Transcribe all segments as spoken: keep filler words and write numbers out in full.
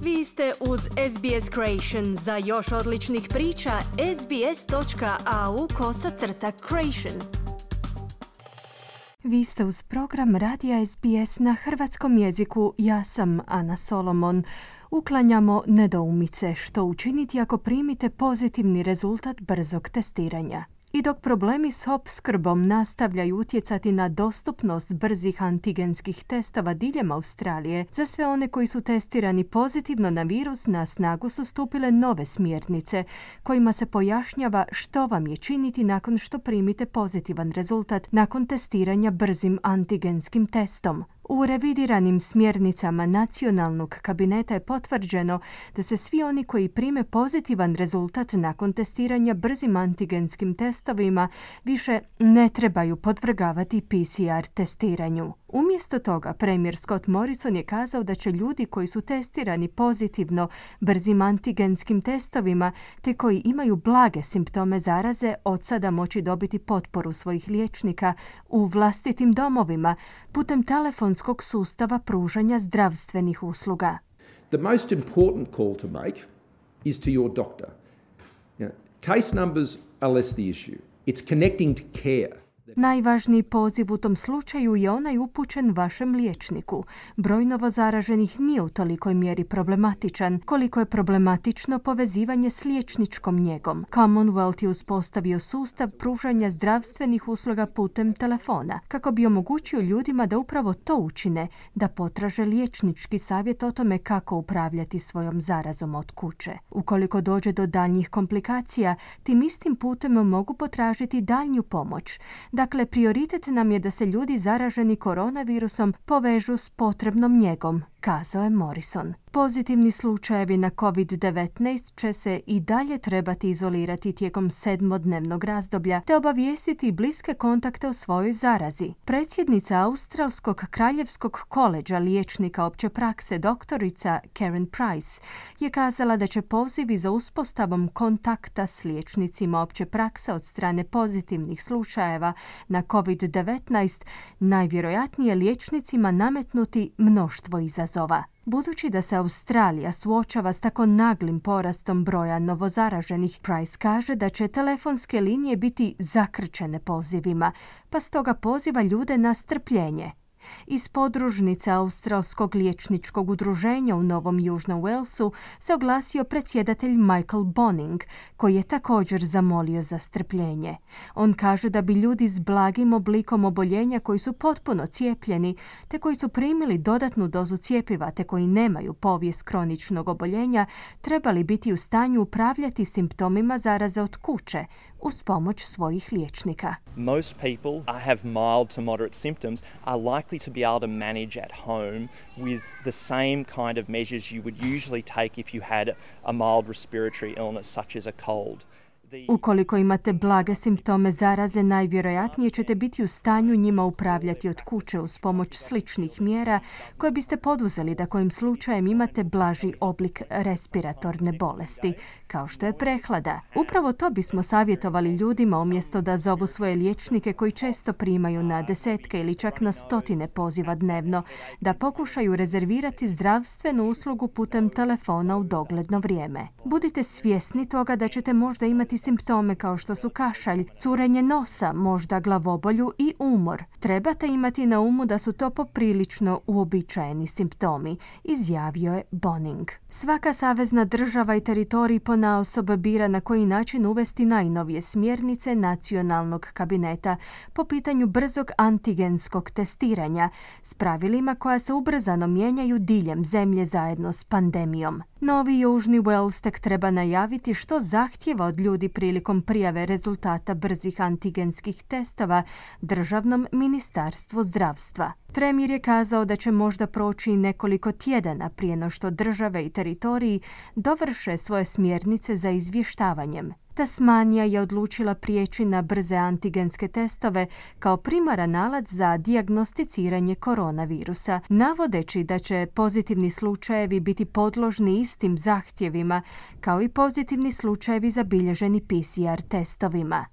Vi ste uz S B S Creation. Za još odličnih priča, sbs.au kosacrta creation. Vi ste uz program Radija S B S na hrvatskom jeziku. Ja sam Ana Solomon. Uklanjamo nedoumice što učiniti ako primite pozitivni rezultat brzog testiranja. I dok problemi s opskrbom nastavljaju utjecati na dostupnost brzih antigenskih testova diljem Australije, za sve one koji su testirani pozitivno na virus na snagu su stupile nove smjernice kojima se pojašnjava što vam je činiti nakon što primite pozitivan rezultat nakon testiranja brzim antigenskim testom. U revidiranim smjernicama nacionalnog kabineta je potvrđeno da se svi oni koji prime pozitivan rezultat nakon testiranja brzim antigenskim testovima više ne trebaju podvrgavati P C R testiranju. Umjesto toga, premijer Scott Morrison je kazao da će ljudi koji su testirani pozitivno brzim antigenskim testovima te koji imaju blage simptome zaraze od sada moći dobiti potporu svojih liječnika u vlastitim domovima putem telefonskog sustava pružanja zdravstvenih usluga. The most important call to make is to your doctor. You know, case numbers are less the issue. It's connecting to care. Najvažniji poziv u tom slučaju je onaj upućen vašem liječniku. Broj novozaraženih nije u tolikoj mjeri problematičan, koliko je problematično povezivanje s liječničkom njegom. Commonwealth je uspostavio sustav pružanja zdravstvenih usluga putem telefona, kako bi omogućio ljudima da upravo to učine, da potraže liječnički savjet o tome kako upravljati svojom zarazom od kuće. Ukoliko dođe do daljnjih komplikacija, tim istim putem mogu potražiti daljnju pomoć. Dakle, prioritet nam je da se ljudi zaraženi koronavirusom povežu s potrebnom njegom, kazao je Morrison. Pozitivni slučajevi na covid devetnaest će se i dalje trebati izolirati tijekom sedmodnevnog razdoblja te obavijestiti bliske kontakte o svojoj zarazi. Predsjednica Australskog kraljevskog koledža liječnika opće prakse doktorica Karen Price je kazala da će pozivi za uspostavom kontakta s liječnicima opće prakse od strane pozitivnih slučajeva na covid devetnaest najvjerojatnije liječnicima nametnuti mnoštvo izazova. Budući da se Australija suočava s tako naglim porastom broja novozaraženih, Price kaže da će telefonske linije biti zakrčene pozivima, pa stoga poziva ljude na strpljenje. Iz podružnice Australskog liječničkog udruženja u Novom Južnom Walesu se oglasio predsjedatelj Michael Bonning, koji je također zamolio za strpljenje. On kaže da bi ljudi s blagim oblikom oboljenja koji su potpuno cijepljeni, te koji su primili dodatnu dozu cjepiva, te koji nemaju povijest kroničnog oboljenja, trebali biti u stanju upravljati simptomima zaraze od kuće uz pomoć svojih liječnika. Most people have mild to moderate symptoms are likely to be able to manage at home with the same kind of measures you would usually take if you had a mild respiratory illness such as a cold. Ukoliko imate blage simptome zaraze, najvjerojatnije ćete biti u stanju njima upravljati od kuće uz pomoć sličnih mjera koje biste poduzeli da kojim slučajem imate blaži oblik respiratorne bolesti, kao što je prehlada. Upravo to bismo savjetovali ljudima umjesto da zovu svoje liječnike koji često primaju na desetke ili čak na stotine poziva dnevno, da pokušaju rezervirati zdravstvenu uslugu putem telefona u dogledno vrijeme. Budite svjesni toga da ćete možda imati simptome kao što su kašalj, curenje nosa, možda glavobolju i umor. Trebate imati na umu da su to poprilično uobičajeni simptomi, izjavio je Bonning. Svaka savezna država i teritorij ponaosob bira na koji način uvesti najnovije smjernice nacionalnog kabineta po pitanju brzog antigenskog testiranja s pravilima koja se ubrzano mijenjaju diljem zemlje zajedno s pandemijom. Novi Južni Wales tek treba najaviti što zahtjeva od ljudi prilikom prijave rezultata brzih antigenskih testova Državnom ministarstvu zdravstva. Premijer je kazao da će možda proći nekoliko tjedana prije no što države i teritoriji dovrše svoje smjernice za izvještavanjem. Tasmanija je odlučila prijeći na brze antigenske testove kao primaran alat za dijagnosticiranje koronavirusa, navodeći da će pozitivni slučajevi biti podložni istim zahtjevima kao i pozitivni slučajevi zabilježeni P C R testovima.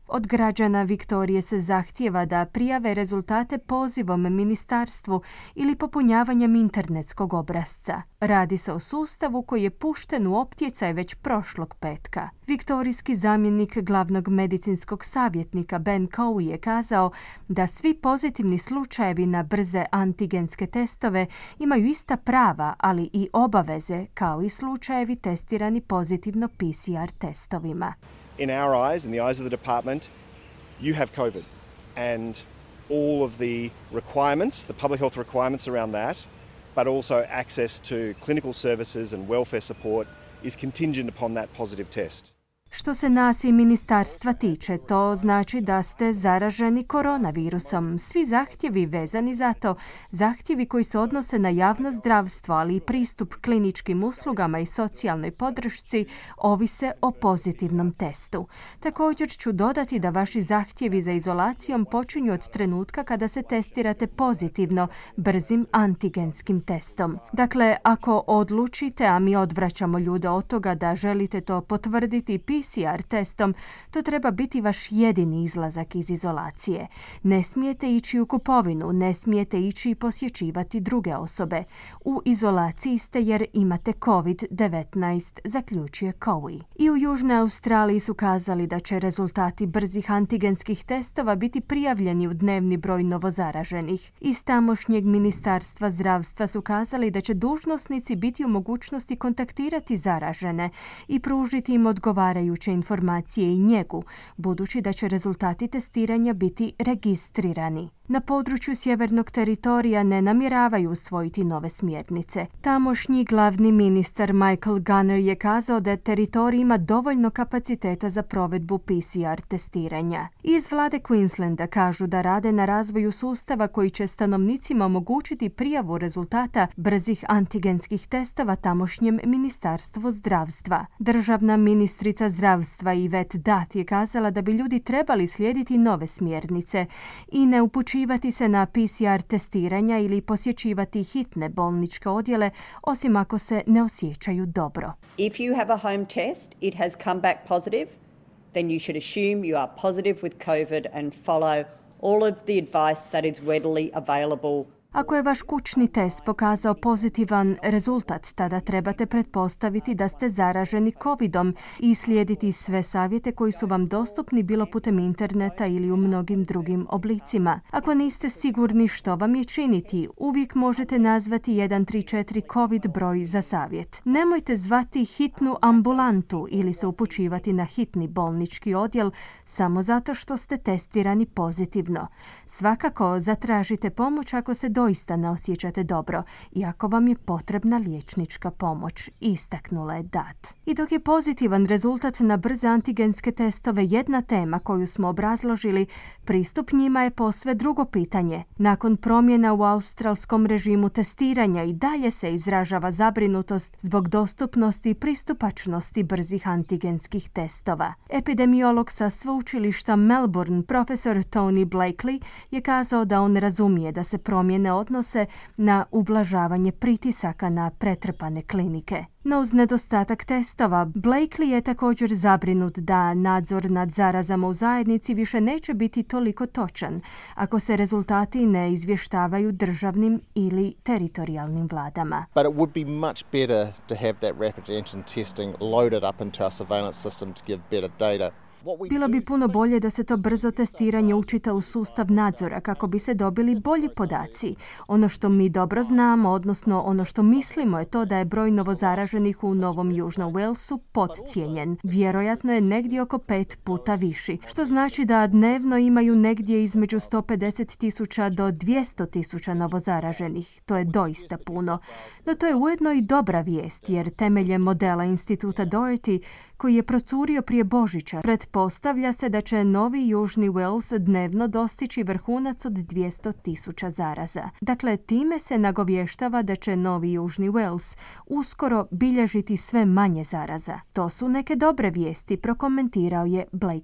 Od građana Viktorije se zahtijeva da prijave rezultate pozivom ministarstvu ili popunjavanjem internetskog obrasca. Radi se o sustavu koji je pušten u optjecaj već prošlog petka. Viktorijski zamjenik glavnog medicinskog savjetnika Ben Cowie je kazao da svi pozitivni slučajevi na brze antigenske testove imaju ista prava, ali i obaveze, kao i slučajevi testirani pozitivno P C R testovima. In our eyes, in the eyes of the department, you have COVID, and all of the requirements, the public health requirements around that, but also access to clinical services and welfare support is contingent upon that positive test. Što se nas i ministarstva tiče, to znači da ste zaraženi koronavirusom. Svi zahtjevi vezani za to, zahtjevi koji se odnose na javno zdravstvo, ali i pristup kliničkim uslugama i socijalnoj podršci, ovise o pozitivnom testu. Također ću dodati da vaši zahtjevi za izolacijom počinju od trenutka kada se testirate pozitivno brzim antigenskim testom. Dakle, ako odlučite, a mi odvraćamo ljude od toga da želite to potvrditi P C R testom, to treba biti vaš jedini izlazak iz izolacije. Ne smijete ići u kupovinu, ne smijete ići i posjećivati druge osobe. U izolaciji ste jer imate covid devetnaest, zaključuje Cowie. I u Južnoj Australiji su kazali da će rezultati brzih antigenskih testova biti prijavljeni u dnevni broj novozaraženih. Iz tamošnjeg ministarstva zdravstva su kazali da će dužnosnici biti u mogućnosti kontaktirati zaražene i pružiti im odgovarajuće informacije i njegu, budući da će rezultati testiranja biti registrirani. Na području sjevernog teritorija ne namjeravaju usvojiti nove smjernice. Tamošnji glavni ministar Michael Gunner je kazao da teritorij ima dovoljno kapaciteta za provedbu P C R testiranja. Iz vlade Queenslanda kažu da rade na razvoju sustava koji će stanovnicima omogućiti prijavu rezultata brzih antigenskih testova tamošnjem ministarstvu zdravstva. Državna ministrica zdravstva Yvette Dutt je kazala da bi ljudi trebali slijediti nove smjernice i ne upućivati se na P C R testiranja ili posjećivati hitne bolničke odjele, osim ako se ne osjećaju dobro. If you have a home test, it has come back positive, then you should assume you are positive with COVID and follow all of the advice that is readily available. Ako je vaš kućni test pokazao pozitivan rezultat, tada trebate pretpostaviti da ste zaraženi covidom i slijediti sve savjete koji su vam dostupni bilo putem interneta ili u mnogim drugim oblicima. Ako niste sigurni što vam je činiti, uvijek možete nazvati jedan tri četiri COVID broj za savjet. Nemojte zvati hitnu ambulantu ili se upućivati na hitni bolnički odjel samo zato što ste testirani pozitivno. Svakako zatražite pomoć ako se doista ne osjećate dobro i ako vam je potrebna liječnička pomoć, istaknula je Dutt. I dok je pozitivan rezultat na brze antigenske testove jedna tema koju smo obrazložili, pristup njima je posve drugo pitanje. Nakon promjena u australskom režimu testiranja i dalje se izražava zabrinutost zbog dostupnosti i pristupačnosti brzih antigenskih testova. Epidemiolog sa sveučilišta Melbourne, profesor Tony Blakely, je kazao da on razumije da se promjene odnose na ublažavanje pritisaka na pretrpane klinike. No uz nedostatak testova, Blakely je također zabrinut da nadzor nad zarazama u zajednici više neće biti toliko točan ako se rezultati ne izvještavaju državnim ili teritorijalnim vladama. But it would be much better to have that rapid antigen testing loaded up into our surveillance system to give better data. Bilo bi puno bolje da se to brzo testiranje učita u sustav nadzora kako bi se dobili bolji podaci. Ono što mi dobro znamo, odnosno ono što mislimo je to da je broj novozaraženih u Novom Južnom Walesu podcijenjen. Vjerojatno je negdje oko pet puta viši, što znači da dnevno imaju negdje između sto pedeset tisuća do dvjesto tisuća novozaraženih. To je doista puno. No to je ujedno i dobra vijest, jer temeljem modela instituta Doherty, koji je procurio prije Božića, pretpostavlja se da će Novi Južni Wales dnevno dostići vrhunac od dvjesto tisuća zaraza. Dakle, time se nagovještava da će Novi Južni Wales uskoro bilježiti sve manje zaraza. To su neke dobre vijesti, prokomentirao je Blakely.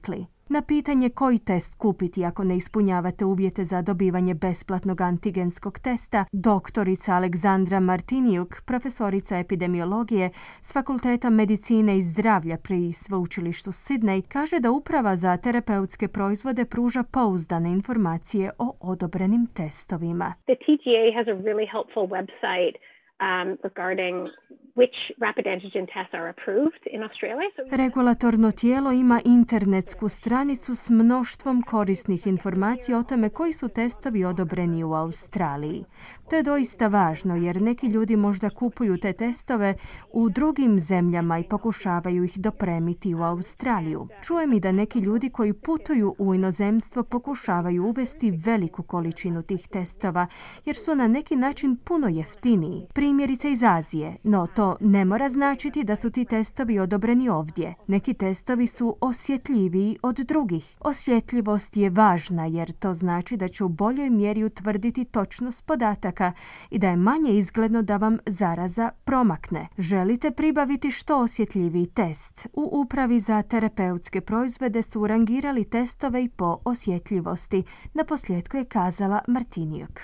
Na pitanje koji test kupiti ako ne ispunjavate uvjete za dobivanje besplatnog antigenskog testa, doktorica Aleksandra Martiniuk, profesorica epidemiologije s Fakulteta medicine i zdravlja pri sveučilištu Sydney, kaže da Uprava za terapeutske proizvode pruža pouzdane informacije o odobrenim testovima. The T G A has a really helpful website Um, regarding which rapid antigen tests are approved in Australia. So... Regulatorno tijelo ima internetsku stranicu s mnoštvom korisnih informacija o tome koji su testovi odobreni u Australiji. To je doista važno jer neki ljudi možda kupuju te testove u drugim zemljama i pokušavaju ih dopremiti u Australiju. Čujem i da neki ljudi koji putuju u inozemstvo pokušavaju uvesti veliku količinu tih testova jer su na neki način puno jeftiniji. Primjerice iz Azije, no to ne mora značiti da su ti testovi odobreni ovdje. Neki testovi su osjetljiviji od drugih. Osjetljivost je važna jer to znači da će u boljoj mjeri utvrditi točnost podataka i da je manje izgledno da vam zaraza promakne. Želite pribaviti što osjetljiviji test? U Upravi za terapeutske proizvode su rangirali testove i po osjetljivosti. Naposljetku je kazala Martiniuk.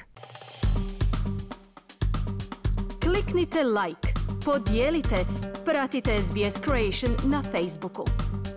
Kliknite like, podijelite, pratite S B S Creation na Facebooku.